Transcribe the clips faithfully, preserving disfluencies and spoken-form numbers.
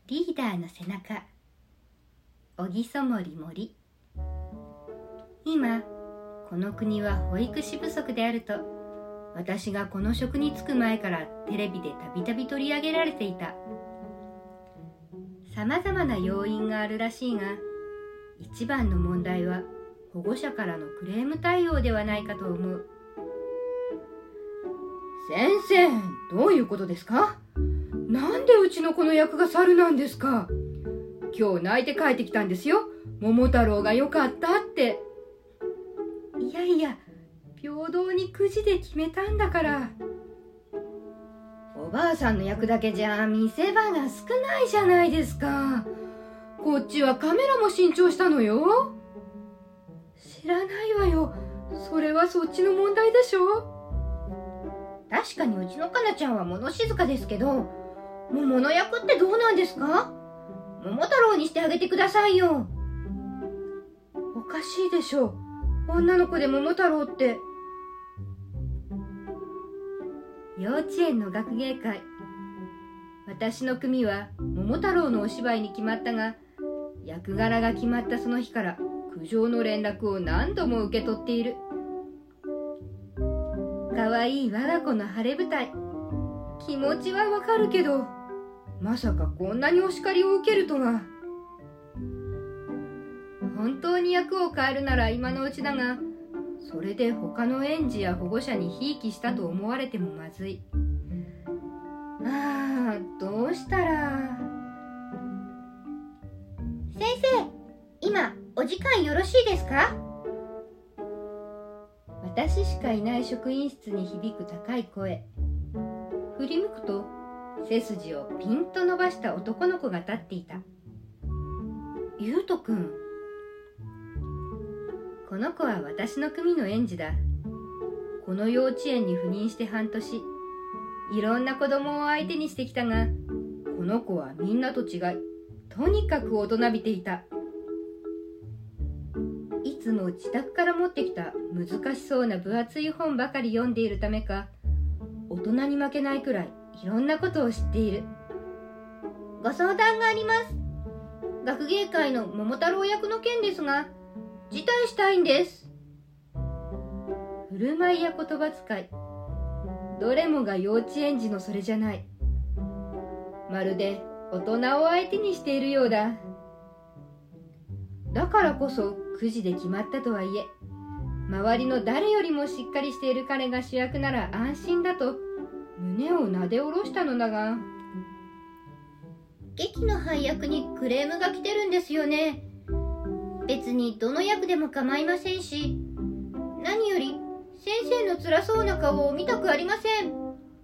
リーダーの背中。小木曽森森。今この国は保育士不足であると、私がこの職に就く前からテレビでたびたび取り上げられていた。さまざまな要因があるらしいが、一番の問題は保護者からのクレーム対応ではないかと思う。 先生、どういうことですか？なんでうちの子の役が猿なんですか？今日泣いて帰ってきたんですよ。桃太郎が良かったって。 いやいや、平等にくじで決めたんだから。 おばあさんの役だけじゃ見せ場が少ないじゃないですか。こっちはカメラも新調したのよ。 知らないわよ。それはそっちの問題でしょ。 確かにうちのかなちゃんは物静かですけど、桃の役ってどうなんですか？桃太郎にしてあげてくださいよ。 おかしいでしょう。女の子で桃太郎って。幼稚園の学芸会。私の組は桃太郎のお芝居に決まったが、役柄が決まったその日から苦情の連絡を何度も受け取っている。かわいい我が子の晴れ舞台。気持ちはわかるけど、まさかこんなにお叱りを受けるとは。本当に役を変えるなら今のうちだが、それで他の園児や保護者にひいきしたと思われてもまずい。ああ、どうしたら。 先生、今お時間よろしいですか？ 私しかいない職員室に響く高い声。振り向くと背筋をピンと伸ばした男の子が立っていた。ゆうとくん。この子は私の組の園児だ。この幼稚園に赴任して半年、いろんな子供を相手にしてきたが、この子はみんなと違い、とにかく大人びていた。いつも自宅から持ってきた難しそうな分厚い本ばかり読んでいるためか、大人に負けないくらいいろんなことを知っている。 ご相談があります。学芸会の桃太郎役の件ですが、辞退したいんです。 振る舞いや言葉遣い、どれもが幼稚園児のそれじゃない。まるで大人を相手にしているようだ。だからこそくじで決まったとはいえ、周りの誰よりもしっかりしている彼が主役なら安心だと胸をなで下ろしたのだが。 劇の配役にクレームが来てるんですよね。別にどの役でも構いませんし、何より先生の辛そうな顔を見たくありません。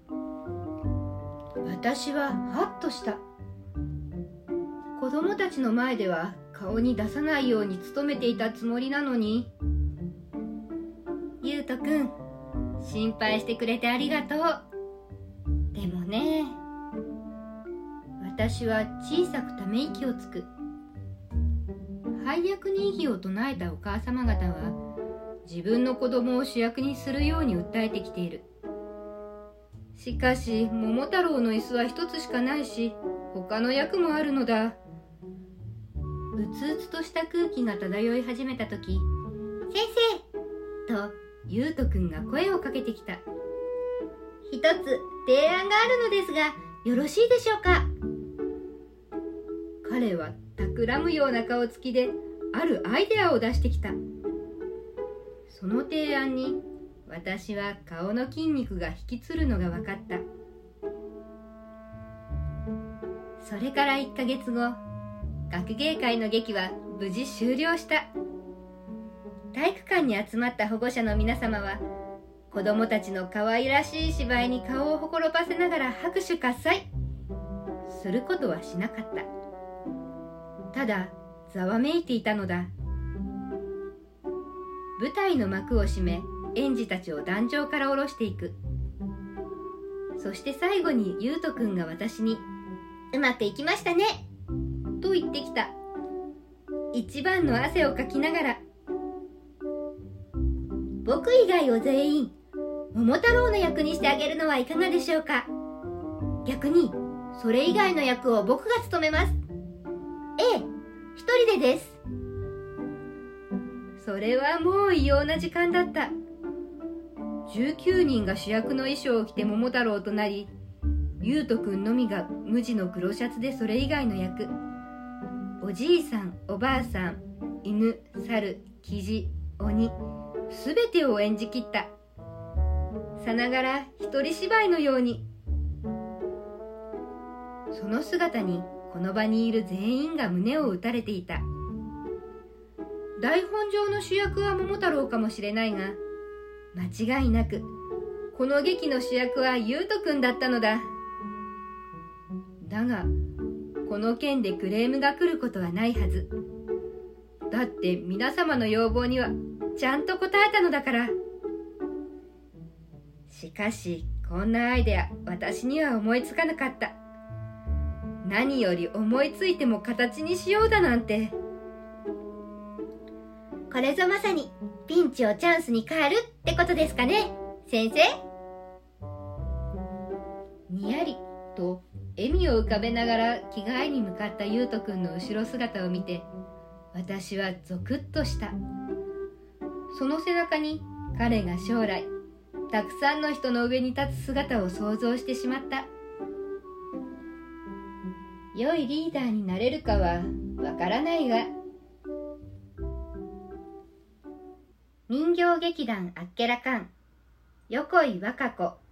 私はハッとした。子供たちの前では顔に出さないように努めていたつもりなのに。ゆうとくん、心配してくれてありがとう。でもね、私は小さくため息をつく。配役に異議を唱えたお母様方は、自分の子供を主役にするように訴えてきている。しかし桃太郎の椅子は一つしかないし、他の役もあるのだ。うつうつとした空気が漂い始めた時、 先生とゆうとくんが声をかけてきた。 一つ提案があるのですが、よろしいでしょうか？ 彼は企むような顔つきであるアイデアを出してきた。その提案に私は顔の筋肉が引きつるのが分かった。それからいっかげつご、学芸会の劇は無事終了した。体育館に集まった保護者の皆様は、子供たちの可愛らしい芝居に顔をほころばせながら拍手喝采。することはしなかった。ただざわめいていたのだ。舞台の幕を閉め、園児たちを壇上から下ろしていく。そして最後にゆうとくんが私に、 うまくいきましたねと言ってきた。一番の汗をかきながら、 僕以外を全員桃太郎の役にしてあげるのはいかがでしょうか。逆にそれ以外の役を僕が務めます。ええ、一人でです。 それはもう異様な時間だった。じゅうきゅうにんが主役の衣装を着て桃太郎となり、ゆうとくんのみが無地の黒シャツでそれ以外の役。おじいさん、おばあさん、犬、猿、キジ、鬼、すべてを演じきった。さながら一人芝居のように。その姿にこの場にいる全員が胸を打たれていた。台本上の主役は桃太郎かもしれないが、間違いなくこの劇の主役はゆうとくんだったのだ。だがこの件でクレームが来ることはないはず。だって皆様の要望にはちゃんと応えたのだから。しかしこんなアイデア私には思いつかなかった。何より思いついても形にしようだなんて。 これぞまさにピンチをチャンスに変えるってことですかね、先生。 にやりと笑みを浮かべながら着替えに向かったゆうとくんの後ろ姿を見て、私はゾクッとした。その背中に彼が将来たくさんの人の上に立つ姿を想像してしまった。良いリーダーになれるかはわからないが。 人形劇団あっけらかん、横井和歌子。